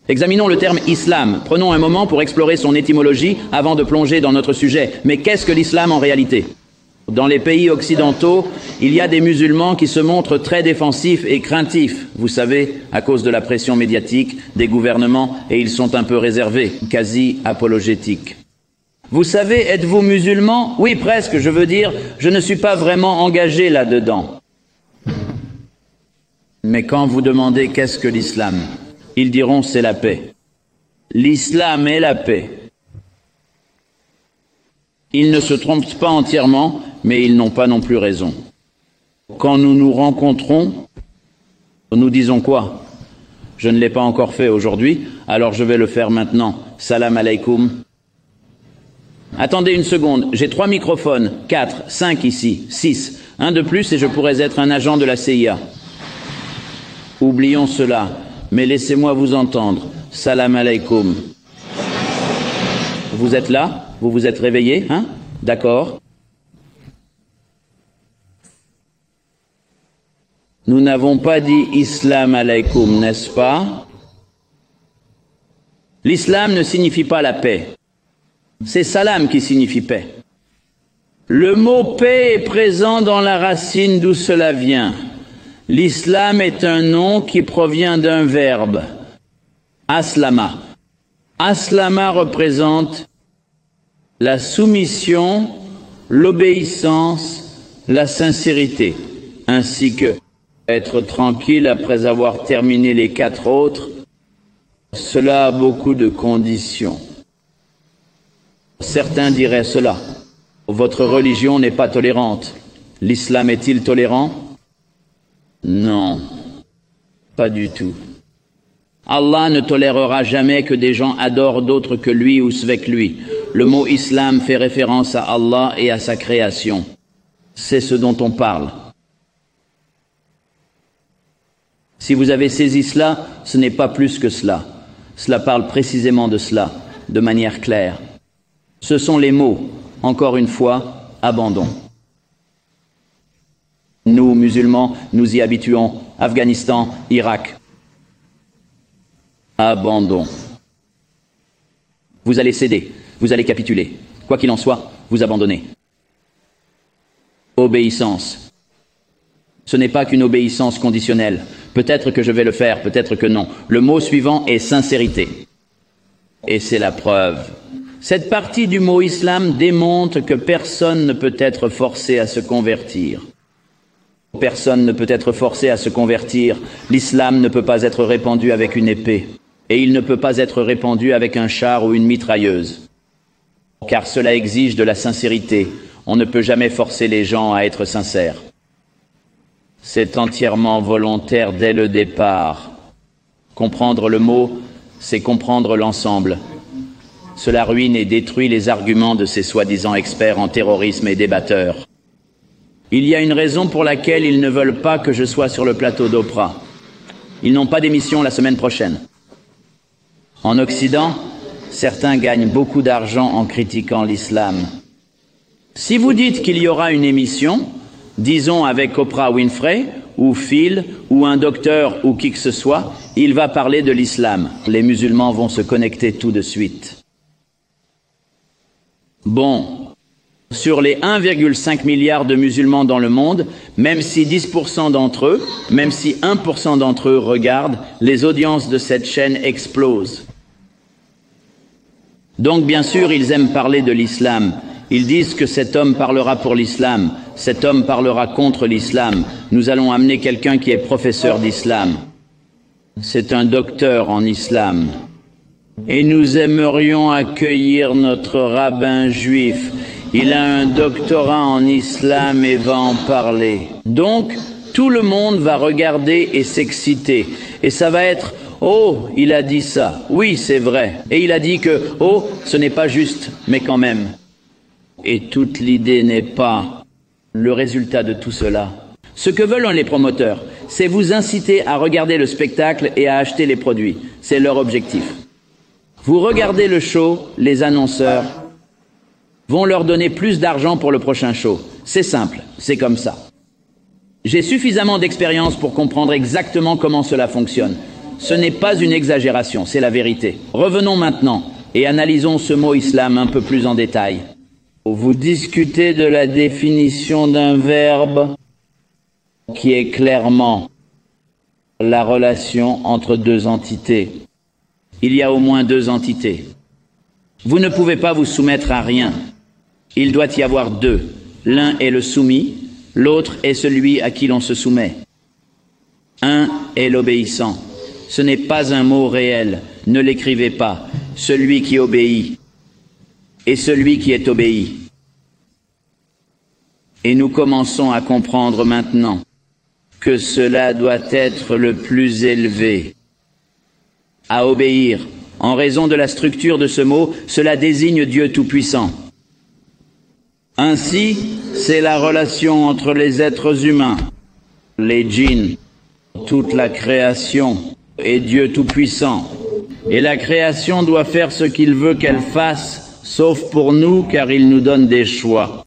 Examinons le terme islam. Prenons un moment pour explorer son étymologie avant de plonger dans notre sujet. Mais qu'est-ce que l'islam en réalité ? Dans les pays occidentaux, il y a des musulmans qui se montrent très défensifs et craintifs, vous savez, à cause de la pression médiatique, des gouvernements, et ils sont un peu réservés, quasi apologétiques. Vous savez, êtes-vous musulman ? Oui, presque, je veux dire, je ne suis pas vraiment engagé là-dedans. Mais quand vous demandez qu'est-ce que l'islam ? Ils diront c'est la paix. L'islam est la paix. Ils ne se trompent pas entièrement, mais ils n'ont pas non plus raison. Quand nous nous rencontrons, nous disons quoi ? Je ne l'ai pas encore fait aujourd'hui, alors je vais le faire maintenant. Salam alaikum. Attendez une seconde, j'ai 3 microphones, 4, 5 ici, 6. Un de plus et je pourrais être un agent de la CIA. Oublions cela, mais laissez-moi vous entendre. Salam alaikum. Vous êtes là ? Vous vous êtes réveillé, hein ? D'accord. Nous n'avons pas dit islam alaikum, n'est-ce pas ? L'islam ne signifie pas la paix. C'est salam qui signifie paix. Le mot paix est présent dans la racine d'où cela vient. L'islam est un nom qui provient d'un verbe, aslama. Aslama représente la soumission, l'obéissance, la sincérité, ainsi que être tranquille après avoir terminé les 4 autres. Cela a beaucoup de conditions. Certains diraient cela. Votre religion n'est pas tolérante. L'islam est-il tolérant ? Non, pas du tout. Allah ne tolérera jamais que des gens adorent d'autres que lui ou avec lui. Le mot islam fait référence à Allah et à sa création. C'est ce dont on parle. Si vous avez saisi cela, ce n'est pas plus que cela. Cela parle précisément de cela, de manière claire. Ce sont les mots, encore une fois, abandon. Nous, musulmans, nous y habituons. Afghanistan, Irak. Abandon. Vous allez céder, vous allez capituler. Quoi qu'il en soit, vous abandonnez. Obéissance. Ce n'est pas qu'une obéissance conditionnelle. Peut-être que je vais le faire, peut-être que non. Le mot suivant est sincérité. Et c'est la preuve. Cette partie du mot islam démontre que personne ne peut être forcé à se convertir. Personne ne peut être forcé à se convertir. L'islam ne peut pas être répandu avec une épée. Et il ne peut pas être répandu avec un char ou une mitrailleuse. Car cela exige de la sincérité. On ne peut jamais forcer les gens à être sincères. C'est entièrement volontaire dès le départ. Comprendre le mot, c'est comprendre l'ensemble. Cela ruine et détruit les arguments de ces soi-disant experts en terrorisme et débatteurs. Il y a une raison pour laquelle ils ne veulent pas que je sois sur le plateau d'Oprah. Ils n'ont pas d'émission la semaine prochaine. En Occident, certains gagnent beaucoup d'argent en critiquant l'islam. Si vous dites qu'il y aura une émission, disons avec Oprah Winfrey, ou Phil, ou un docteur, ou qui que ce soit, il va parler de l'islam. Les musulmans vont se connecter tout de suite. Bon, sur les 1,5 milliard de musulmans dans le monde, même si 10% d'entre eux, même si 1% d'entre eux regardent, les audiences de cette chaîne explosent. Donc bien sûr, ils aiment parler de l'islam. Ils disent que cet homme parlera pour l'islam, cet homme parlera contre l'islam. Nous allons amener quelqu'un qui est professeur d'islam. C'est un docteur en islam. Et nous aimerions accueillir notre rabbin juif. Il a un doctorat en islam et va en parler. Donc, tout le monde va regarder et s'exciter. Et ça va être « Oh, il a dit ça. Oui, c'est vrai. » Et il a dit que « Oh, ce n'est pas juste, mais quand même. » Et toute l'idée n'est pas le résultat de tout cela. Ce que veulent les promoteurs, c'est vous inciter à regarder le spectacle et à acheter les produits. C'est leur objectif. Vous regardez le show, les annonceurs vont leur donner plus d'argent pour le prochain show. C'est simple, c'est comme ça. J'ai suffisamment d'expérience pour comprendre exactement comment cela fonctionne. ce n'est pas une exagération, c'est la vérité. Revenons maintenant et analysons ce mot islam un peu plus en détail. Vous discutez de la définition d'un verbe qui est clairement la relation entre deux entités. Il y a au moins deux entités. Vous ne pouvez pas vous soumettre à rien. Il doit y avoir deux. L'un est le soumis, l'autre est celui à qui l'on se soumet. Un est l'obéissant. Ce n'est pas un mot réel, ne l'écrivez pas. Celui qui obéit et celui qui est obéi. Et nous commençons à comprendre maintenant que cela doit être le plus élevé. À obéir, en raison de la structure de ce mot, cela désigne Dieu Tout-Puissant. Ainsi, c'est la relation entre les êtres humains, les djinns, toute la création et Dieu Tout-Puissant. Et la création doit faire ce qu'il veut qu'elle fasse, sauf pour nous, car il nous donne des choix.